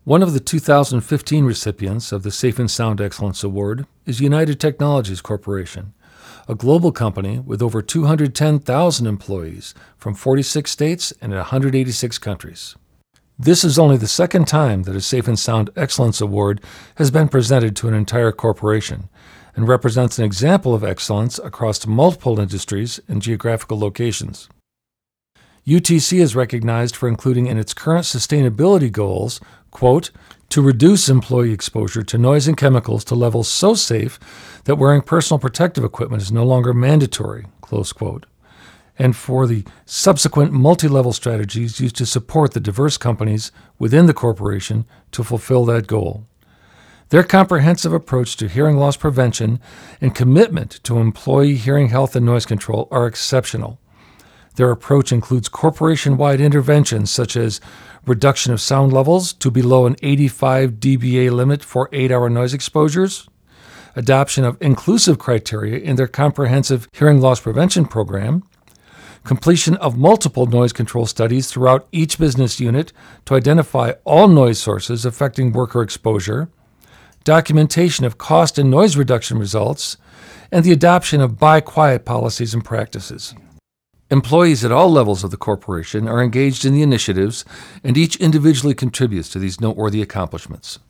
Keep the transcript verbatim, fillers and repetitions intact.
One of the two thousand fifteen recipients of the Safe and Sound Excellence Award is United Technologies Corporation, a global company with over two hundred ten thousand employees from forty-six states and one hundred eighty-six countries. This is only the second time that a Safe and Sound Excellence Award has been presented to an entire corporation and represents an example of excellence across multiple industries and geographical locations. U T C is recognized for including in its current sustainability goals, quote, to reduce employee exposure to noise and chemicals to levels so safe that wearing personal protective equipment is no longer mandatory, close quote, and for the subsequent multi-level strategies used to support the diverse companies within the corporation to fulfill that goal. Their comprehensive approach to hearing loss prevention and commitment to employee hearing health and noise control are exceptional. Their approach includes corporation-wide interventions such as reduction of sound levels to below an eighty-five decibel limit for eight-hour noise exposures, adoption of inclusive criteria in their comprehensive hearing loss prevention program, completion of multiple noise control studies throughout each business unit to identify all noise sources affecting worker exposure, documentation of cost and noise reduction results, and the adoption of buy quiet policies and practices. Employees at all levels of the corporation are engaged in the initiatives, and each individually contributes to these noteworthy accomplishments.